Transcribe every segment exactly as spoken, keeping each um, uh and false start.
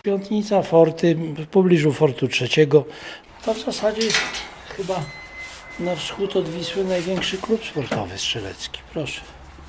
Piątnica, Forty, w pobliżu Fortu trzeciego. To w zasadzie jest chyba na wschód od Wisły największy klub sportowy strzelecki. Proszę.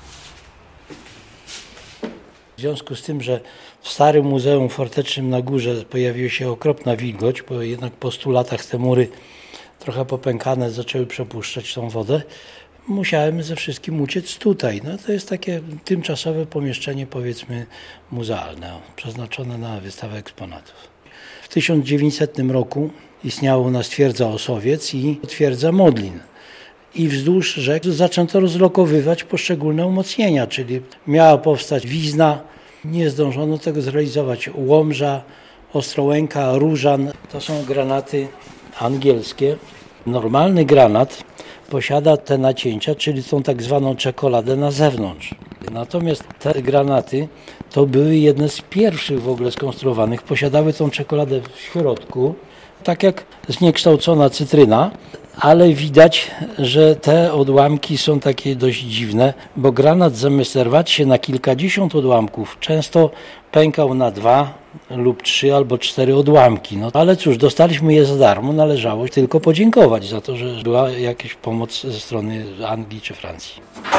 W związku z tym, że w starym Muzeum Fortecznym na górze pojawiła się okropna wilgoć, bo jednak po stu latach te mury trochę popękane zaczęły przepuszczać tą wodę, musiałem ze wszystkim uciec tutaj. No to jest takie tymczasowe pomieszczenie, powiedzmy, muzealne, przeznaczone na wystawę eksponatów. W tysiąc dziewięćsetnym roku istniała u nas twierdza Osowiec i twierdza Modlin. I wzdłuż rzek zaczęto rozlokowywać poszczególne umocnienia, czyli miała powstać Wizna, nie zdążono tego zrealizować. Łomża, Ostrołęka, Różan, to są granaty angielskie. Normalny granat posiada te nacięcia, czyli tą tak zwaną czekoladę na zewnątrz. Natomiast te granaty to były jedne z pierwszych w ogóle skonstruowanych. Posiadały tą czekoladę w środku, tak jak zniekształcona cytryna, ale widać, że te odłamki są takie dość dziwne, bo granat zamiast rwać się na kilkadziesiąt odłamków, często pękał na dwa lub trzy albo cztery odłamki. No, ale cóż, dostaliśmy je za darmo, należało tylko podziękować za to, że była jakaś pomoc ze strony Anglii czy Francji.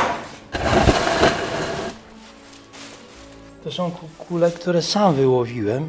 To są kule, które sam wyłowiłem.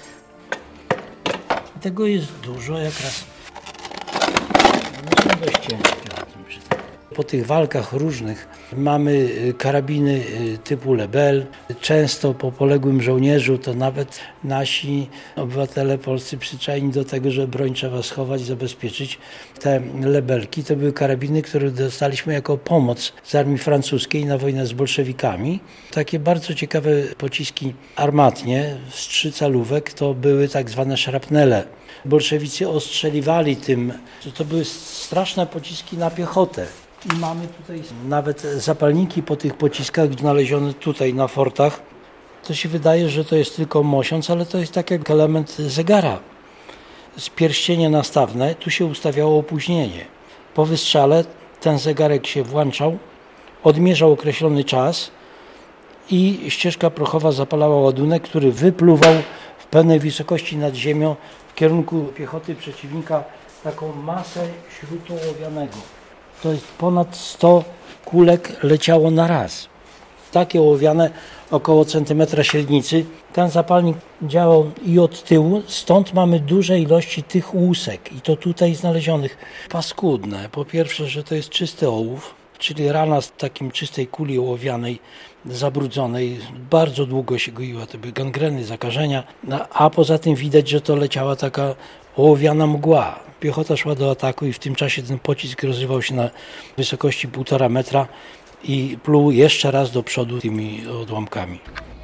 Tego jest dużo, jak raz. One są dość ciężkie. Po tych walkach różnych mamy karabiny typu Lebel. Często po poległym żołnierzu to nawet nasi obywatele polscy przyczajni do tego, że broń trzeba schować, zabezpieczyć. Te Lebelki to były karabiny, które dostaliśmy jako pomoc z armii francuskiej na wojnę z bolszewikami. Takie bardzo ciekawe pociski armatnie z trzycalówek to były tak zwane szrapnele. Bolszewicy ostrzeliwali tym, to były straszne pociski na piechotę. I mamy tutaj nawet zapalniki po tych pociskach znalezione tutaj na fortach. To się wydaje, że to jest tylko mosiąc, ale to jest tak jak element zegara. Z pierścienie nastawne, tu się ustawiało opóźnienie. Po wystrzale ten zegarek się włączał, odmierzał określony czas i ścieżka prochowa zapalała ładunek, który wypluwał w pewnej wysokości nad ziemią w kierunku piechoty przeciwnika taką masę śrutu ołowianego. To jest ponad sto kulek leciało na raz. Takie ołowiane około centymetra średnicy. Ten zapalnik działał i od tyłu, stąd mamy duże ilości tych łusek i to tutaj znalezionych. Paskudne. Po pierwsze, że to jest czysty ołów, czyli rana z takim czystej kuli ołowianej, zabrudzonej, bardzo długo się goiła, to były gangreny, zakażenia, a poza tym widać, że to leciała taka ołowiana mgła. Piechota szła do ataku i w tym czasie ten pocisk rozrywał się na wysokości półtora metra i pluł jeszcze raz do przodu tymi odłamkami.